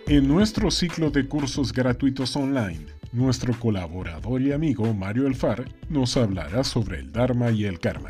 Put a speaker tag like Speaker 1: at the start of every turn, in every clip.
Speaker 1: En nuestro ciclo de cursos gratuitos online, nuestro colaborador y amigo Mario Alfar nos hablará sobre el Dharma y el Karma.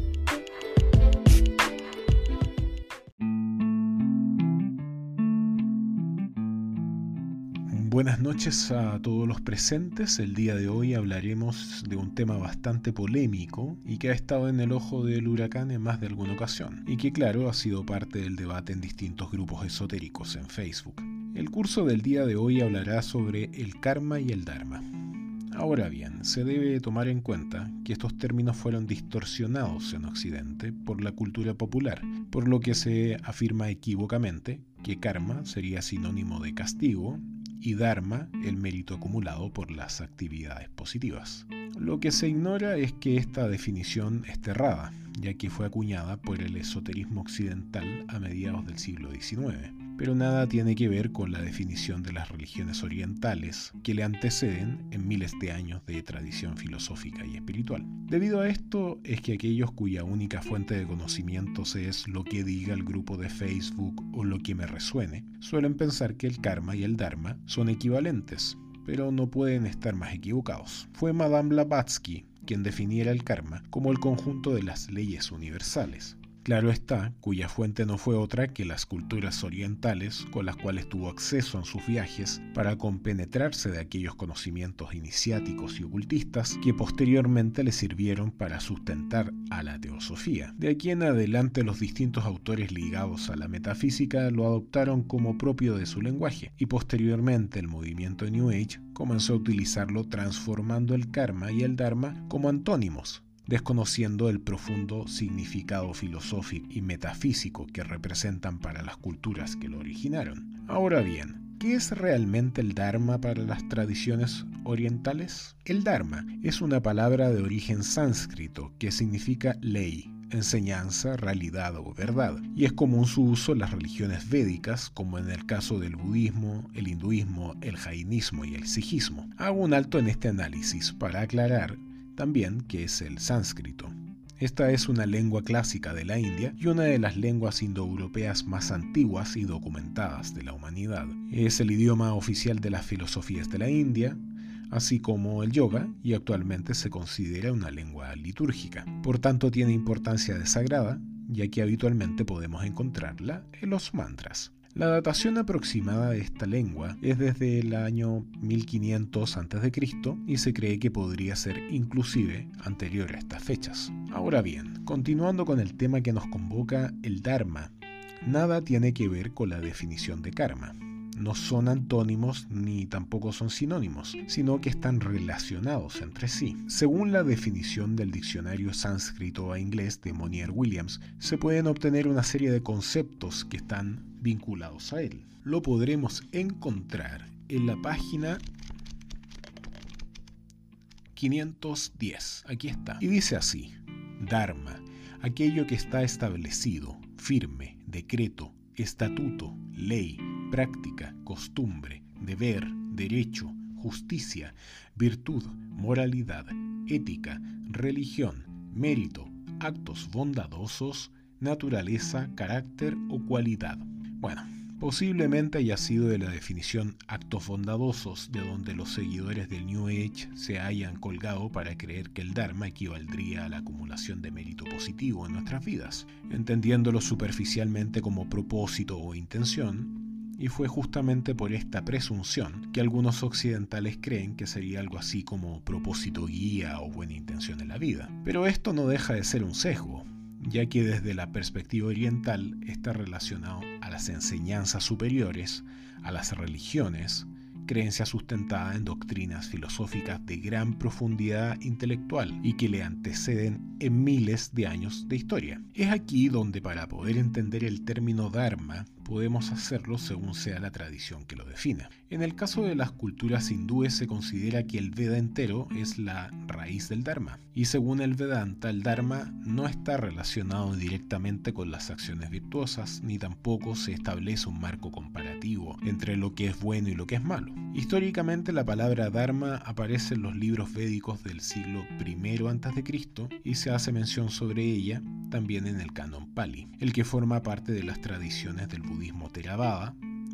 Speaker 1: Buenas noches a todos los presentes. El día de hoy hablaremos de un tema bastante polémico y que ha estado en el ojo del huracán en más de alguna ocasión, y que claro ha sido parte del debate en distintos grupos esotéricos en Facebook. El curso del día de hoy hablará sobre el karma y el dharma. Ahora bien, se debe tomar en cuenta que estos términos fueron distorsionados en Occidente por la cultura popular, por lo que se afirma equívocamente que karma sería sinónimo de castigo y dharma el mérito acumulado por las actividades positivas. Lo que se ignora es que esta definición está errada, ya que fue acuñada por el esoterismo occidental a mediados del siglo XIX, pero nada tiene que ver con la definición de las religiones orientales que le anteceden en miles de años de tradición filosófica y espiritual. Debido a esto es que aquellos cuya única fuente de conocimientos es lo que diga el grupo de Facebook o lo que me resuene, suelen pensar que el karma y el dharma son equivalentes, pero no pueden estar más equivocados. Fue Madame Blavatsky quien definiera el karma como el conjunto de las leyes universales. Claro está, cuya fuente no fue otra que las culturas orientales con las cuales tuvo acceso en sus viajes para compenetrarse de aquellos conocimientos iniciáticos y ocultistas que posteriormente le sirvieron para sustentar a la teosofía. De aquí en adelante los distintos autores ligados a la metafísica lo adoptaron como propio de su lenguaje y posteriormente el movimiento New Age comenzó a utilizarlo transformando el karma y el dharma como antónimos, desconociendo el profundo significado filosófico y metafísico que representan para las culturas que lo originaron. Ahora bien, ¿qué es realmente el Dharma para las tradiciones orientales? El Dharma es una palabra de origen sánscrito que significa ley, enseñanza, realidad o verdad, y es común su uso en las religiones védicas, como en el caso del budismo, el hinduismo, el jainismo y el sijismo. Hago un alto en este análisis para aclarar también que es el sánscrito. Esta es una lengua clásica de la India y una de las lenguas indoeuropeas más antiguas y documentadas de la humanidad. Es el idioma oficial de las filosofías de la India, así como el yoga, y actualmente se considera una lengua litúrgica. Por tanto, tiene importancia sagrada, ya que habitualmente podemos encontrarla en los mantras. La datación aproximada de esta lengua es desde el año 1500 a.C. y se cree que podría ser inclusive anterior a estas fechas. Ahora bien, continuando con el tema que nos convoca, el Dharma, nada tiene que ver con la definición de karma. No son antónimos ni tampoco son sinónimos, sino que están relacionados entre sí. Según la definición del diccionario sánscrito a inglés de Monier Williams, se pueden obtener una serie de conceptos que están vinculados a él. Lo podremos encontrar en la página 510. Aquí está. Y dice así: Dharma, aquello que está establecido, firme, decreto, estatuto, ley, práctica, costumbre, deber, derecho, justicia, virtud, moralidad, ética, religión, mérito, actos bondadosos, naturaleza, carácter o cualidad. Bueno, posiblemente haya sido de la definición actos bondadosos de donde los seguidores del New Age se hayan colgado para creer que el Dharma equivaldría a la acumulación de mérito positivo en nuestras vidas, entendiéndolo superficialmente como propósito o intención. Y fue justamente por esta presunción que algunos occidentales creen que sería algo así como propósito guía o buena intención en la vida. Pero esto no deja de ser un sesgo, ya que desde la perspectiva oriental está relacionado a las enseñanzas superiores, a las religiones, creencia sustentada en doctrinas filosóficas de gran profundidad intelectual y que le anteceden en miles de años de historia. Es aquí donde, para poder entender el término Dharma, podemos hacerlo según sea la tradición que lo defina. En el caso de las culturas hindúes se considera que el Veda entero es la raíz del Dharma, y según el Vedanta, el Dharma no está relacionado directamente con las acciones virtuosas, ni tampoco se establece un marco comparativo entre lo que es bueno y lo que es malo. Históricamente, la palabra Dharma aparece en los libros védicos del siglo I a.C. y se hace mención sobre ella también en el canon Pali, el que forma parte de las tradiciones del budismo Theravada,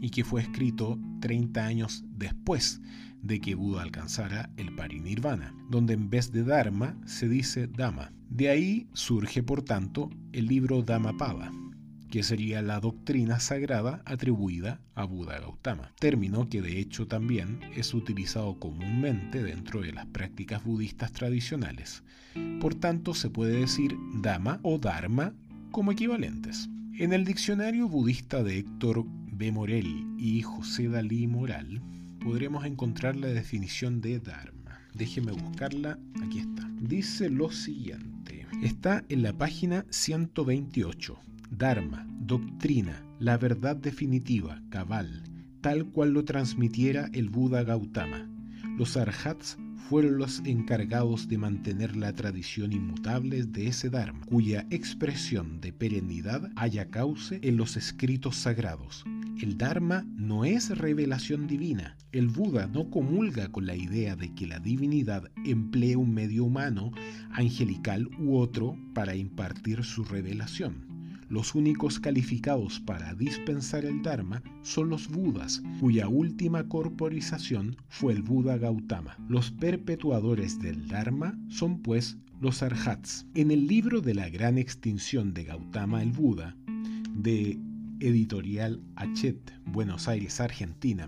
Speaker 1: y que fue escrito 30 años después de que Buda alcanzara el parinirvana, donde en vez de Dharma se dice Dhamma. De ahí surge, por tanto, el libro Dhammapada, que sería la doctrina sagrada atribuida a Buda Gautama, término que de hecho también es utilizado comúnmente dentro de las prácticas budistas tradicionales. Por tanto, se puede decir Dhamma o Dharma como equivalentes. En el diccionario budista de Héctor B. Morel y José Dalí Moral, podremos encontrar la definición de Dharma. Déjeme buscarla, aquí está. Dice lo siguiente, está en la página 128. Dharma, doctrina, la verdad definitiva, cabal, tal cual lo transmitiera el Buda Gautama. Los arhats fueron los encargados de mantener la tradición inmutable de ese Dharma, cuya expresión de perennidad haya cauce en los escritos sagrados. El Dharma no es revelación divina. El Buda no comulga con la idea de que la divinidad emplee un medio humano, angelical u otro para impartir su revelación. Los únicos calificados para dispensar el Dharma son los Budas, cuya última corporización fue el Buda Gautama. Los perpetuadores del Dharma son pues los arhats. En el libro de la gran extinción de Gautama el Buda, de Editorial Hachette, Buenos Aires, Argentina,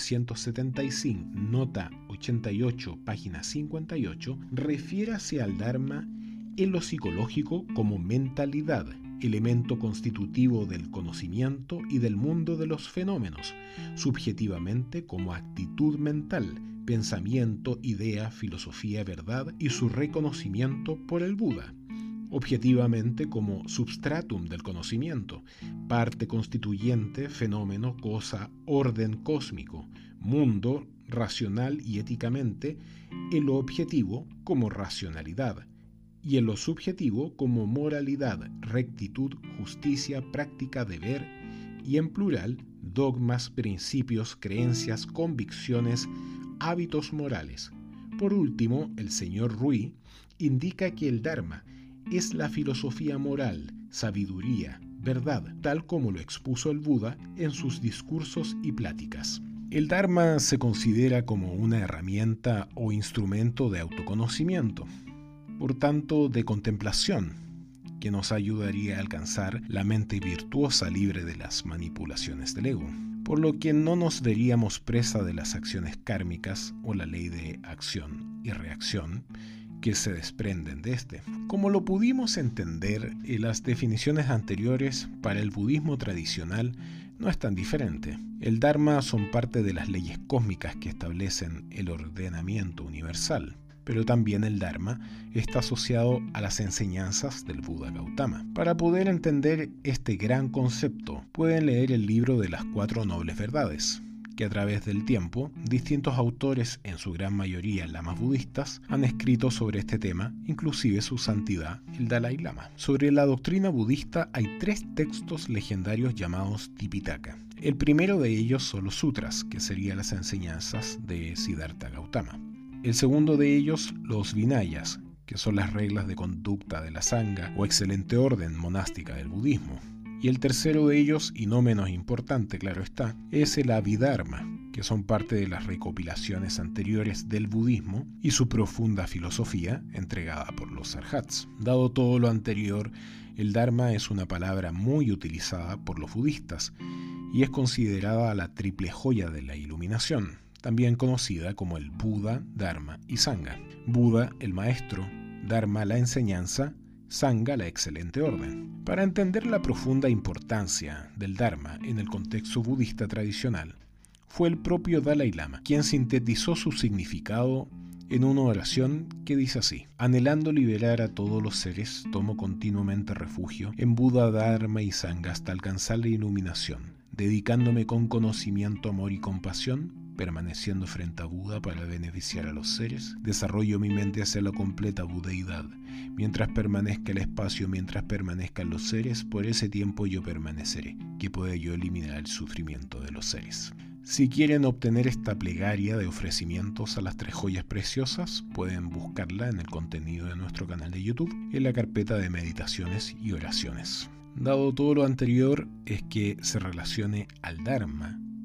Speaker 1: 1975, nota 88, página 58, refiérase al Dharma en lo psicológico como mentalidad, elemento constitutivo del conocimiento y del mundo de los fenómenos, subjetivamente como actitud mental, pensamiento, idea, filosofía, verdad y su reconocimiento por el Buda, objetivamente como substratum del conocimiento, parte constituyente, fenómeno, cosa, orden cósmico, mundo, racional y éticamente, en lo objetivo como racionalidad, y en lo subjetivo como moralidad, rectitud, justicia, práctica, deber, y en plural, dogmas, principios, creencias, convicciones, hábitos morales. Por último, el señor Rui indica que el Dharma es la filosofía moral, sabiduría, verdad, tal como lo expuso el Buda en sus discursos y pláticas. El Dharma se considera como una herramienta o instrumento de autoconocimiento, por tanto de contemplación, que nos ayudaría a alcanzar la mente virtuosa libre de las manipulaciones del ego, por lo que no nos veríamos presa de las acciones kármicas o la ley de acción y reacción que se desprenden de este. Como lo pudimos entender en las definiciones anteriores, para el budismo tradicional no es tan diferente. El Dharma son parte de las leyes cósmicas que establecen el ordenamiento universal, pero también el Dharma está asociado a las enseñanzas del Buda Gautama. Para poder entender este gran concepto, pueden leer el libro de las 4 nobles verdades, que a través del tiempo, distintos autores, en su gran mayoría lamas budistas, han escrito sobre este tema, inclusive su santidad, el Dalai Lama. Sobre la doctrina budista hay 3 textos legendarios llamados Tipitaka. El primero de ellos son los sutras, que serían las enseñanzas de Siddhartha Gautama. El segundo de ellos, los Vinayas, que son las reglas de conducta de la Sangha o excelente orden monástica del budismo. Y el tercero de ellos, y no menos importante, claro está, es el Abhidharma, que son parte de las recopilaciones anteriores del budismo y su profunda filosofía entregada por los arhats. Dado todo lo anterior, el Dharma es una palabra muy utilizada por los budistas y es considerada la triple joya de la iluminación, también conocida como el Buda, Dharma y Sangha. Buda, el maestro, Dharma, la enseñanza, Sangha, la excelente orden. Para entender la profunda importancia del Dharma en el contexto budista tradicional, fue el propio Dalai Lama quien sintetizó su significado en una oración que dice así: anhelando liberar a todos los seres, tomo continuamente refugio en Buda, Dharma y Sangha hasta alcanzar la iluminación, dedicándome con conocimiento, amor y compasión, permaneciendo frente a Buda para beneficiar a los seres, desarrollo mi mente hacia la completa budeidad. Mientras permanezca el espacio, mientras permanezcan los seres, por ese tiempo yo permaneceré, que pueda yo eliminar el sufrimiento de los seres. Si quieren obtener esta plegaria de ofrecimientos a las 3 joyas preciosas, pueden buscarla en el contenido de nuestro canal de YouTube, en la carpeta de meditaciones y oraciones. Dado todo lo anterior, es que se relacione al Dharma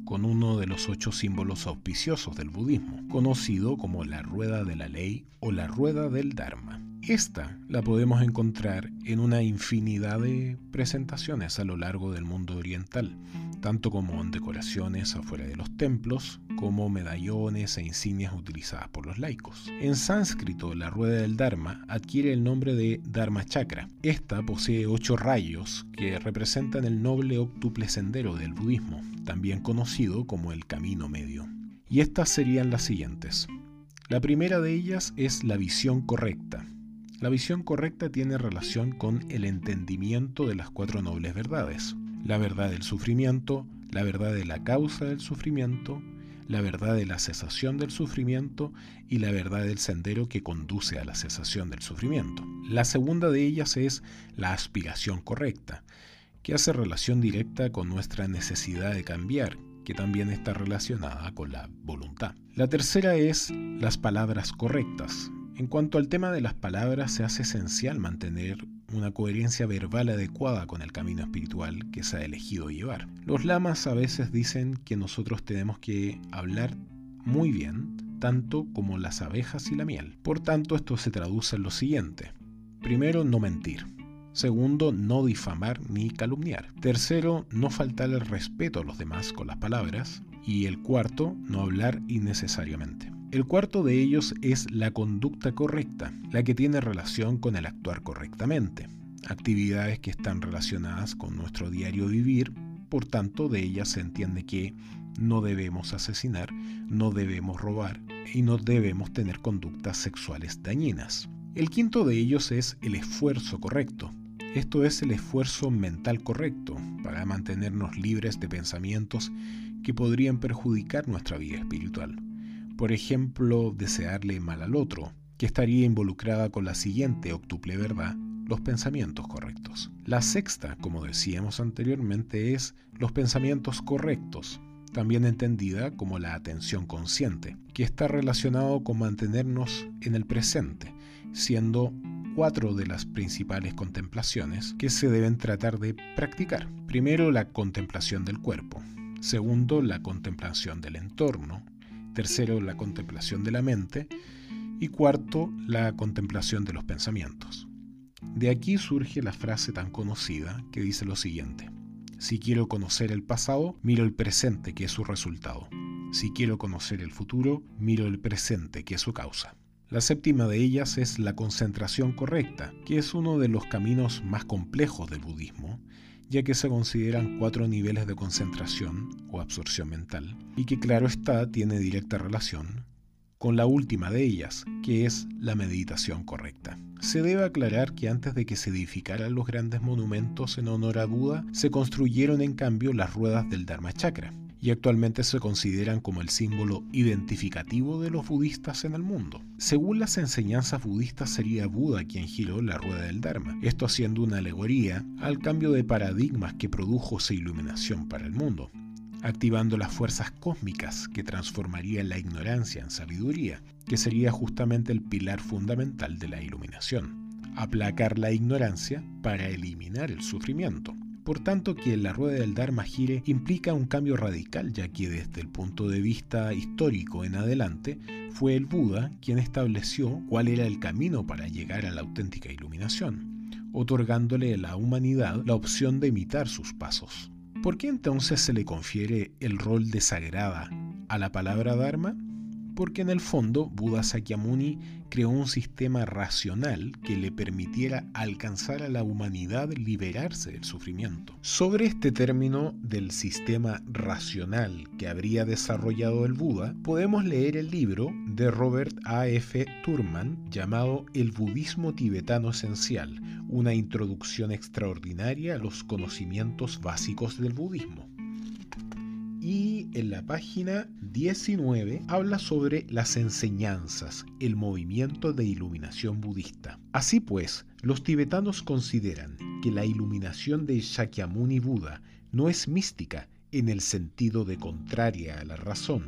Speaker 1: con uno de los 8 símbolos auspiciosos del budismo, conocido como la rueda de la ley o la rueda del Dharma. Esta la podemos encontrar en una infinidad de presentaciones a lo largo del mundo oriental, tanto como en decoraciones afuera de los templos, como medallones e insignias utilizadas por los laicos. En sánscrito, la rueda del Dharma adquiere el nombre de Dharma Chakra. Esta posee 8 rayos que representan el noble óctuple sendero del budismo, también conocido como el camino medio. Y estas serían las siguientes. La primera de ellas es la visión correcta. La visión correcta tiene relación con el entendimiento de las 4 nobles verdades: la verdad del sufrimiento, la verdad de la causa del sufrimiento, la verdad de la cesación del sufrimiento y la verdad del sendero que conduce a la cesación del sufrimiento. La segunda de ellas es la aspiración correcta, que hace relación directa con nuestra necesidad de cambiar, que también está relacionada con la voluntad. La tercera es las palabras correctas. En cuanto al tema de las palabras, se hace esencial mantener una coherencia verbal adecuada con el camino espiritual que se ha elegido llevar. Los lamas a veces dicen que nosotros tenemos que hablar muy bien, tanto como las abejas y la miel. Por tanto, esto se traduce en lo siguiente. Primero, no mentir. Segundo, no difamar ni calumniar. Tercero, no faltar el respeto a los demás con las palabras. Y el cuarto, no hablar innecesariamente. El cuarto de ellos es la conducta correcta, la que tiene relación con el actuar correctamente. Actividades que están relacionadas con nuestro diario vivir, por tanto de ellas se entiende que no debemos asesinar, no debemos robar y no debemos tener conductas sexuales dañinas. El quinto de ellos es el esfuerzo correcto. Esto es el esfuerzo mental correcto para mantenernos libres de pensamientos que podrían perjudicar nuestra vida espiritual. Por ejemplo, desearle mal al otro, que estaría involucrada con la siguiente óctuple verdad, los pensamientos correctos. La sexta, como decíamos anteriormente, es los pensamientos correctos, también entendida como la atención consciente, que está relacionado con mantenernos en el presente, siendo 4 de las principales contemplaciones que se deben tratar de practicar. Primero, la contemplación del cuerpo. Segundo, la contemplación del entorno. Tercero, la contemplación de la mente. Y cuarto, la contemplación de los pensamientos. De aquí surge la frase tan conocida que dice lo siguiente: si quiero conocer el pasado, miro el presente, que es su resultado. Si quiero conocer el futuro, miro el presente, que es su causa. La séptima de ellas es la concentración correcta, que es uno de los caminos más complejos del budismo, ya que se consideran 4 niveles de concentración o absorción mental, y que claro está tiene directa relación con la última de ellas, que es la meditación correcta. Se debe aclarar que antes de que se edificaran los grandes monumentos en honor a Buda, se construyeron en cambio las ruedas del Dharma Chakra, y actualmente se consideran como el símbolo identificativo de los budistas en el mundo. Según las enseñanzas budistas, sería Buda quien giró la rueda del Dharma, esto haciendo una alegoría al cambio de paradigmas que produjo esa iluminación para el mundo, activando las fuerzas cósmicas que transformarían la ignorancia en sabiduría, que sería justamente el pilar fundamental de la iluminación: aplacar la ignorancia para eliminar el sufrimiento. Por tanto, que la rueda del Dharma gire implica un cambio radical, ya que desde el punto de vista histórico en adelante fue el Buda quien estableció cuál era el camino para llegar a la auténtica iluminación, otorgándole a la humanidad la opción de imitar sus pasos. ¿Por qué entonces se le confiere el rol de sagrada a la palabra Dharma? Porque en el fondo Buda Sakyamuni creó un sistema racional que le permitiera alcanzar a la humanidad liberarse del sufrimiento. Sobre este término del sistema racional que habría desarrollado el Buda, podemos leer el libro de Robert A. F. Thurman llamado El budismo tibetano esencial, una introducción extraordinaria a los conocimientos básicos del budismo. Y en la página 19 habla sobre las enseñanzas, el movimiento de iluminación budista. Así pues, los tibetanos consideran que la iluminación de Shakyamuni Buda no es mística en el sentido de contraria a la razón,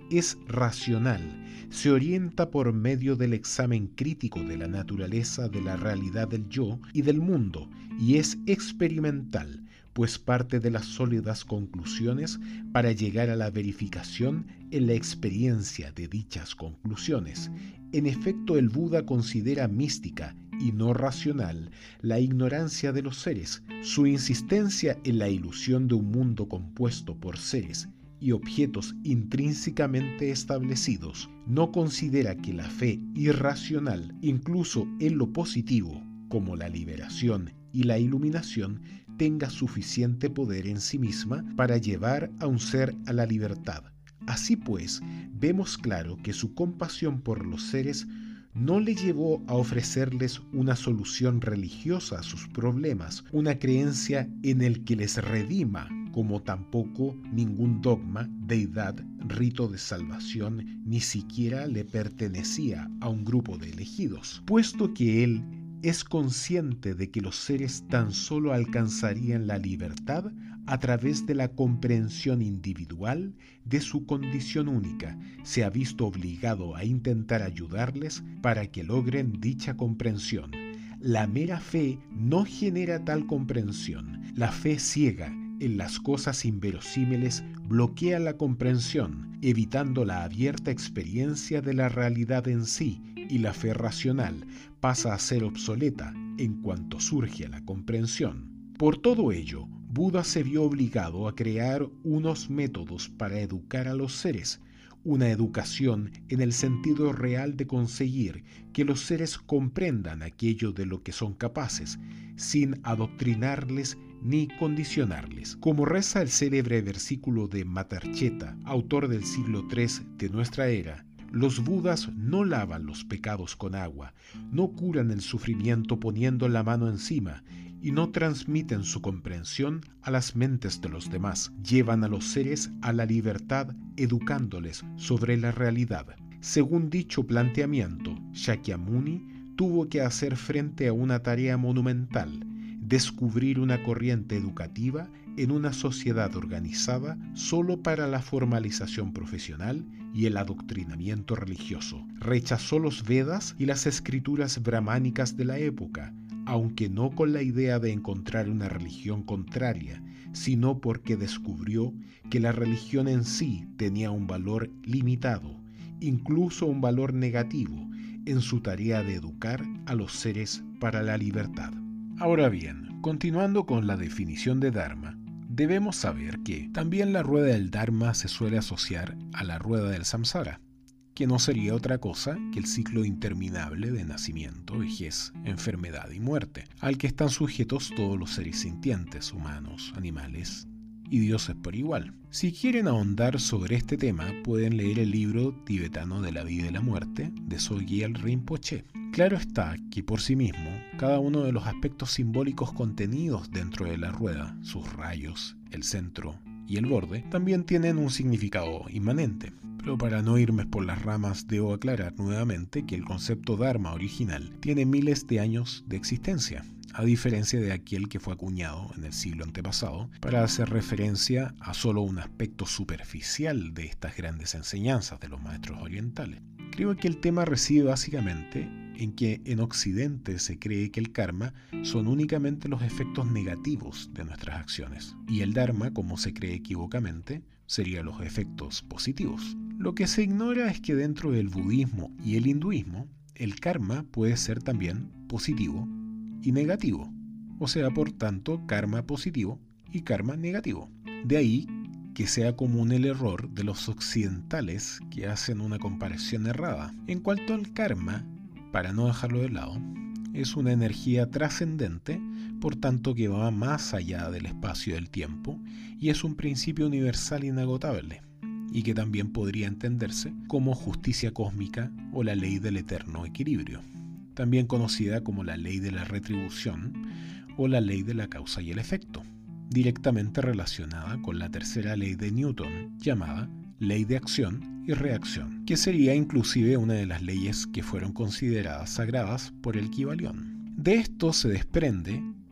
Speaker 1: es racional, se orienta por medio del examen crítico de la naturaleza, de la realidad del yo y del mundo, y es experimental, pues parte de las sólidas conclusiones para llegar a la verificación en la experiencia de dichas conclusiones. En efecto, el Buda considera mística y no racional la ignorancia de los seres. Su insistencia en la ilusión de un mundo compuesto por seres y objetos intrínsecamente establecidos no considera que la fe irracional, incluso en lo positivo, como la liberación y la iluminación, tenga suficiente poder en sí misma para llevar a un ser a la libertad. Así pues, vemos claro que su compasión por los seres no le llevó a ofrecerles una solución religiosa a sus problemas, una creencia en el que les redima, como tampoco ningún dogma, deidad, rito de salvación, ni siquiera le pertenecía a un grupo de elegidos, puesto que él es consciente de que los seres tan solo alcanzarían la libertad a través de la comprensión individual de su condición única. Se ha visto obligado a intentar ayudarles para que logren dicha comprensión. La mera fe no genera tal comprensión. La fe ciega en las cosas inverosímiles bloquea la comprensión, evitando la abierta experiencia de la realidad en sí, y la fe racional pasa a ser obsoleta en cuanto surge la comprensión. Por todo ello, Buda se vio obligado a crear unos métodos para educar a los seres, una educación en el sentido real de conseguir que los seres comprendan aquello de lo que son capaces, sin adoctrinarles ni condicionarles. Como reza el célebre versículo de Matarcheta, autor del siglo III de nuestra era: los budas no lavan los pecados con agua, no curan el sufrimiento poniendo la mano encima, y no transmiten su comprensión a las mentes de los demás. Llevan a los seres a la libertad educándoles sobre la realidad. Según dicho planteamiento, Shakyamuni tuvo que hacer frente a una tarea monumental: descubrir una corriente educativa en una sociedad organizada solo para la formalización profesional y el adoctrinamiento religioso. Rechazó los Vedas y las escrituras brahmánicas de la época, aunque no con la idea de encontrar una religión contraria, sino porque descubrió que la religión en sí tenía un valor limitado, incluso un valor negativo, en su tarea de educar a los seres para la libertad. Ahora bien, continuando con la definición de Dharma, debemos saber que también la rueda del Dharma se suele asociar a la rueda del samsara, que no sería otra cosa que el ciclo interminable de nacimiento, vejez, enfermedad y muerte, al que están sujetos todos los seres sintientes, humanos, animales y dioses por igual. Si quieren ahondar sobre este tema, pueden leer el libro tibetano de la vida y la muerte de Sogyal Rinpoche. Claro está que por sí mismo, cada uno de los aspectos simbólicos contenidos dentro de la rueda, sus rayos, el centro y el borde, también tienen un significado inmanente. Pero para no irme por las ramas, debo aclarar nuevamente que el concepto Dharma original tiene miles de años de existencia, a diferencia de aquel que fue acuñado en el siglo antepasado para hacer referencia a solo un aspecto superficial de estas grandes enseñanzas de los maestros orientales. Creo que el tema reside básicamente en que en Occidente se cree que el karma son únicamente los efectos negativos de nuestras acciones, y el Dharma, como se cree equivocamente, serían los efectos positivos. Lo que se ignora es que dentro del budismo y el hinduismo, el karma puede ser también positivo y negativo, o sea, por tanto, karma positivo y karma negativo. De ahí que sea común el error de los occidentales que hacen una comparación errada. En cuanto al karma, para no dejarlo de lado, es una energía trascendente, por tanto que va más allá del espacio y del tiempo, y es un principio universal inagotable, y que también podría entenderse como justicia cósmica o la ley del eterno equilibrio, también conocida como la ley de la retribución o la ley de la causa y el efecto, directamente relacionada con la tercera ley de Newton, llamada ley de acción y reacción, que sería inclusive una de las leyes que fueron consideradas sagradas por el Kybalión. De esto se desprende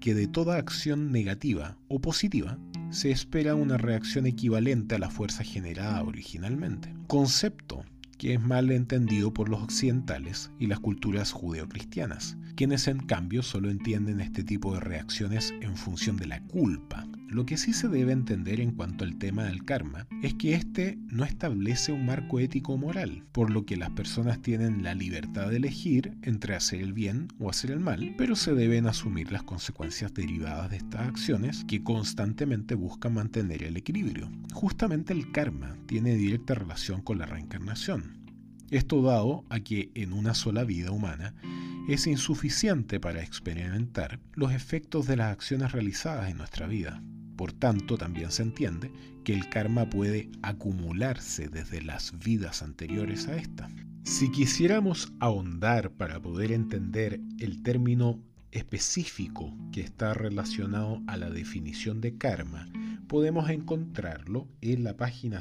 Speaker 1: porque de toda acción negativa o positiva se espera una reacción equivalente a la fuerza generada originalmente, concepto que es mal entendido por los occidentales y las culturas judeocristianas, quienes en cambio solo entienden este tipo de reacciones en función de la culpa. Lo que sí se debe entender en cuanto al tema del karma es que este no establece un marco ético o moral, por lo que las personas tienen la libertad de elegir entre hacer el bien o hacer el mal, pero se deben asumir las consecuencias derivadas de estas acciones que constantemente buscan mantener el equilibrio. Justamente el karma tiene directa relación con la reencarnación. Esto dado a que en una sola vida humana es insuficiente para experimentar los efectos de las acciones realizadas en nuestra vida. Por tanto, también se entiende que el karma puede acumularse desde las vidas anteriores a esta. Si quisiéramos ahondar para poder entender el término específico que está relacionado a la definición de karma, podemos encontrarlo en la página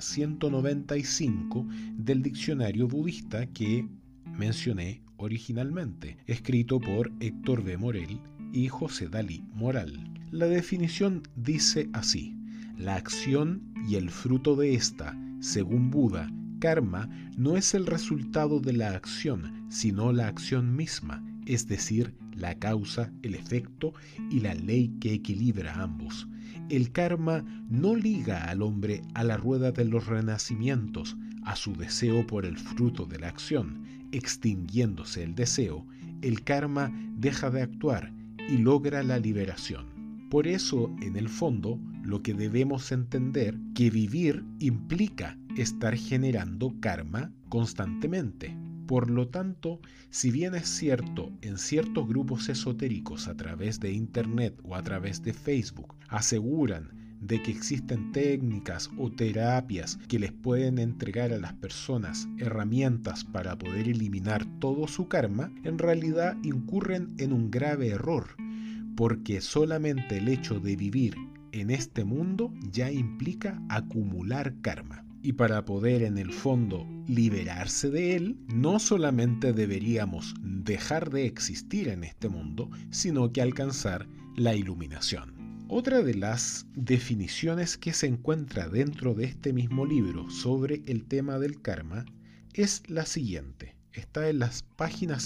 Speaker 1: 195 del diccionario budista que mencioné originalmente, escrito por Héctor B. Morel y José Dalí Moral. La definición dice así: la acción y el fruto de esta, según Buda, karma no es el resultado de la acción, sino la acción misma, es decir, la causa, el efecto y la ley que equilibra ambos. El karma no liga al hombre a la rueda de los renacimientos, a su deseo por el fruto de la acción. Extinguiéndose el deseo, el karma deja de actuar y logra la liberación. Por eso, en el fondo, lo que debemos entender que vivir implica estar generando karma constantemente. Por lo tanto, si bien es cierto, en ciertos grupos esotéricos a través de Internet o a través de Facebook aseguran de que existen técnicas o terapias que les pueden entregar a las personas herramientas para poder eliminar todo su karma, en realidad incurren en un grave error, porque solamente el hecho de vivir en este mundo ya implica acumular karma. Y para poder en el fondo liberarse de él, no solamente deberíamos dejar de existir en este mundo, sino que alcanzar la iluminación. Otra de las definiciones que se encuentra dentro de este mismo libro sobre el tema del karma es la siguiente. Está en las páginas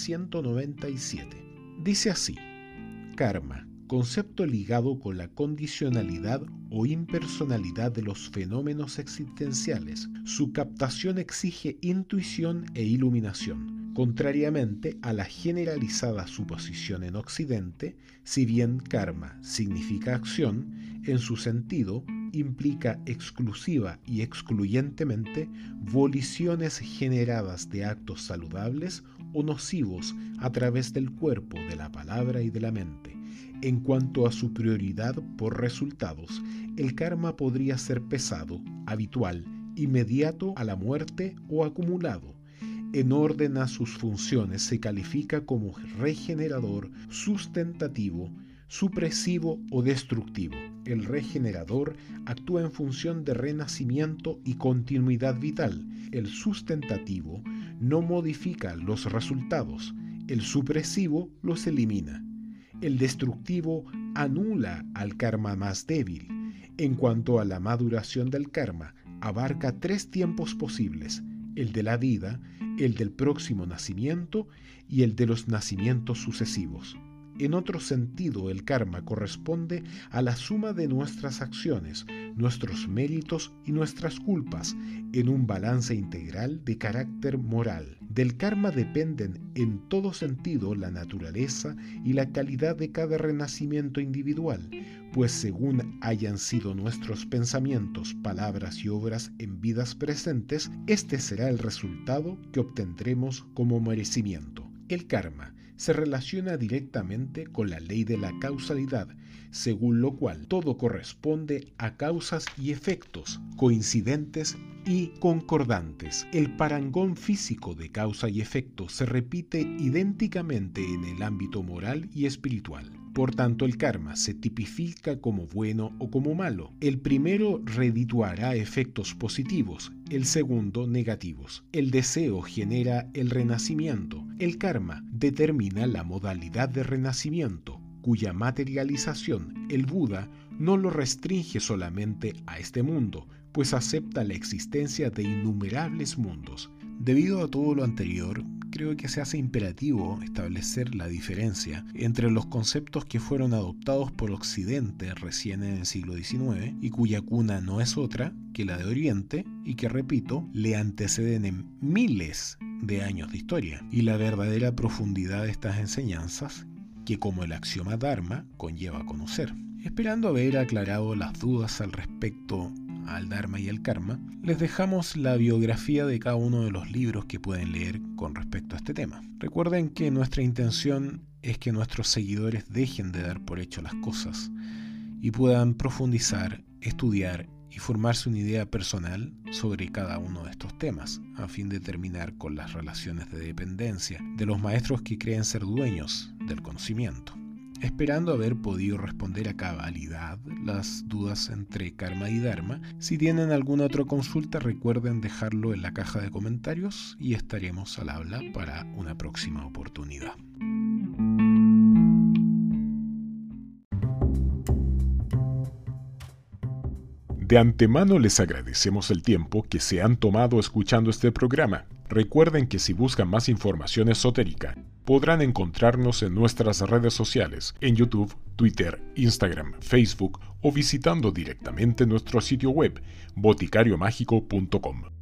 Speaker 1: 197. Dice así: karma, concepto ligado con la condicionalidad o impersonalidad de los fenómenos existenciales. Su captación exige intuición e iluminación, contrariamente a la generalizada suposición en Occidente. Si bien karma significa acción, en su sentido implica exclusiva y excluyentemente voliciones generadas de actos saludables o nocivos a través del cuerpo, de la palabra y de la mente. En cuanto a su prioridad por resultados, el karma podría ser pesado, habitual, inmediato a la muerte o acumulado. En orden a sus funciones se califica como regenerador, sustentativo, supresivo o destructivo. El regenerador actúa en función de renacimiento y continuidad vital. El sustentativo no modifica los resultados. El supresivo los elimina. El destructivo anula al karma más débil. En cuanto a la maduración del karma, abarca 3 tiempos posibles: el de la vida, el del próximo nacimiento y el de los nacimientos sucesivos. En otro sentido, el karma corresponde a la suma de nuestras acciones, nuestros méritos y nuestras culpas, en un balance integral de carácter moral. Del karma dependen en todo sentido la naturaleza y la calidad de cada renacimiento individual, pues según hayan sido nuestros pensamientos, palabras y obras en vidas presentes, este será el resultado que obtendremos como merecimiento. El karma se relaciona directamente con la ley de la causalidad, según lo cual todo corresponde a causas y efectos coincidentes y concordantes. El parangón físico de causa y efecto se repite idénticamente en el ámbito moral y espiritual. Por tanto, el karma se tipifica como bueno o como malo. El primero redituará efectos positivos, el segundo negativos. El deseo genera el renacimiento. El karma determina la modalidad de renacimiento. cuya materialización, el Buda, no lo restringe solamente a este mundo, pues acepta la existencia de innumerables mundos. Debido a todo lo anterior, creo que se hace imperativo establecer la diferencia entre los conceptos que fueron adoptados por Occidente recién en el siglo XIX y cuya cuna no es otra que la de Oriente y que, repito, le anteceden en miles de años de historia, y la verdadera profundidad de estas enseñanzas que, como el axioma Dharma, conlleva conocer. Esperando haber aclarado las dudas al respecto al Dharma y al Karma, les dejamos la biografía de cada uno de los libros que pueden leer con respecto a este tema. Recuerden que nuestra intención es que nuestros seguidores dejen de dar por hecho las cosas y puedan profundizar, estudiar y formarse una idea personal sobre cada uno de estos temas, a fin de terminar con las relaciones de dependencia de los maestros que creen ser dueños del conocimiento. Esperando haber podido responder a cabalidad las dudas entre karma y dharma, si tienen alguna otra consulta recuerden dejarlo en la caja de comentarios y estaremos al habla para una próxima oportunidad. De antemano les agradecemos el tiempo que se han tomado escuchando este programa. Recuerden que si buscan más información esotérica, podrán encontrarnos en nuestras redes sociales, en YouTube, Twitter, Instagram, Facebook o visitando directamente nuestro sitio web, boticariomagicom.com.